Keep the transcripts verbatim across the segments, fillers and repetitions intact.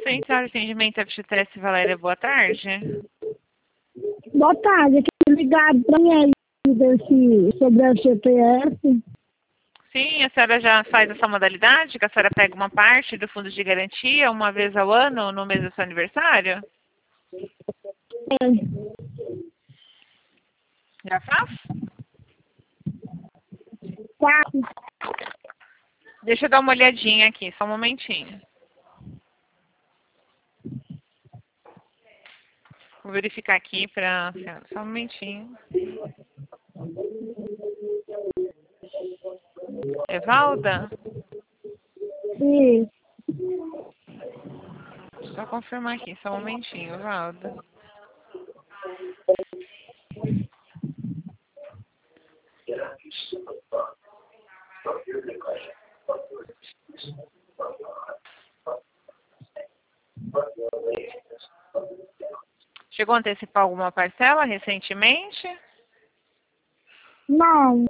Central de Atendimento F G T S, Valéria, boa tarde. Boa tarde, aqui ligado para mim aí desse, sobre a F G T S. Sim, a senhora já faz essa modalidade, que a senhora pega uma parte do fundo de garantia uma vez ao ano, no mês do seu aniversário? É. Já faz? Quatro. Deixa eu dar uma olhadinha aqui, só um momentinho. Vou verificar aqui para... Só um momentinho. Evalda? Isso. Só confirmar aqui, só um momentinho, Evalda. Chegou a antecipar alguma parcela recentemente? Não.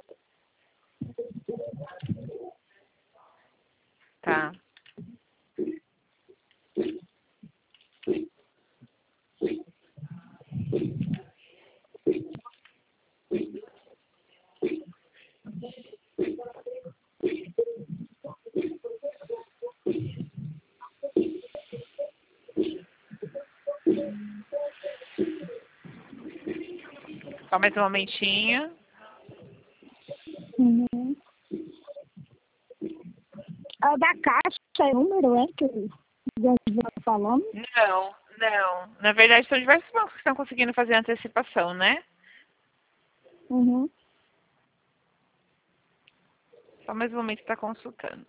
Tá. Só mais um momentinho. Uhum. É da caixa, é número, é que já está falando? Não, não. Na verdade, são diversos bancos que estão conseguindo fazer antecipação, né? Uhum. Só mais um momento está consultando.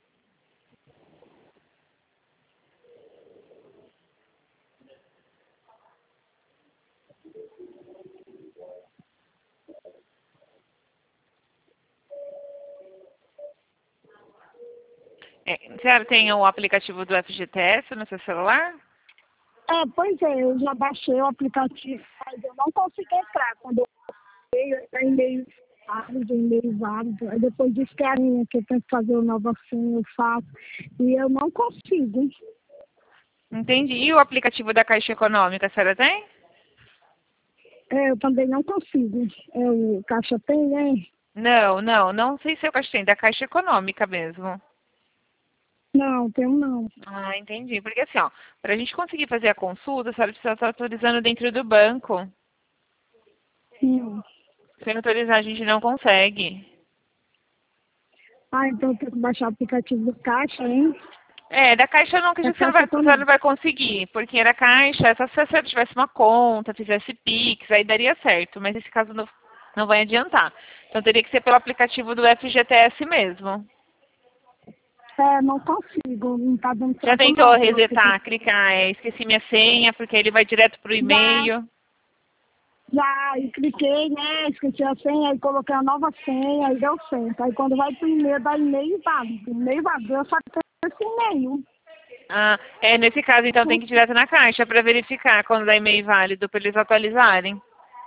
É, a senhora tem o aplicativo do F G T S no seu celular? É, pois é, eu já baixei o aplicativo, mas eu não consegui entrar. Quando eu entrei, eu entrei em e-mail válido, e-mail válido. Aí depois disse que a minha, que eu tenho que fazer o nova senha, eu faço. E eu não consigo. Entendi. E o aplicativo da Caixa Econômica, a senhora tem? É, eu também não consigo. É, o Caixa tem, né? Não, não. Não sei se eu tem, da Caixa Econômica mesmo. Não, tenho não. Ah, entendi. Porque assim, ó, para a gente conseguir fazer a consulta, a senhora precisa estar autorizando dentro do banco. Hum. Sem autorizar, a gente não consegue. Ah, então eu tenho que baixar o aplicativo do Caixa, hein? É, da Caixa não, que a Da gente não vai, Caixa a senhora não também. vai conseguir. Porque era Caixa, só se a senhora tivesse uma conta, fizesse Pix, aí daria certo. Mas nesse caso não, não vai adiantar. Então teria que ser pelo aplicativo do F G T S mesmo. É, não consigo, não tá dando Já certo tentou não. Pelo resetar, aplicativo. clicar, é, esqueci minha senha, porque ele vai direto pro Já, e-mail. já, e cliquei, né? Esqueci a senha, aí coloquei a nova senha, aí deu certo. Aí quando vai pro e-mail, dá e-mail válido. E-mail válido, eu só tenho esse e-mail. Ah, é, nesse caso, então, tem que ir direto na Caixa para verificar quando dá e-mail válido, para eles atualizarem.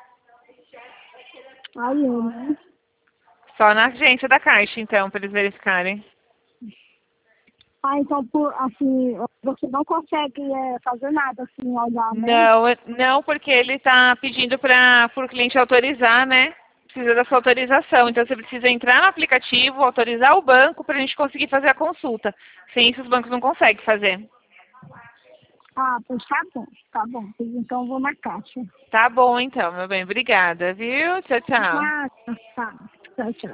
Aí eu, né? Só na agência da Caixa, então, para eles verificarem. Ah, então, por, assim, você não consegue é, fazer nada, assim, olhar, né? Não, é- não, porque ele está pedindo para o cliente autorizar, né? Precisa da sua autorização. Então, você precisa entrar no aplicativo, autorizar o banco para a gente conseguir fazer a consulta. Sem isso, os bancos não conseguem fazer. Ah, pois tá bom, tá bom. Pois então eu vou na Caixa. Tá bom, então, meu bem. Obrigada, viu? Tchau, tchau. Ah, tá. Tchau, tchau.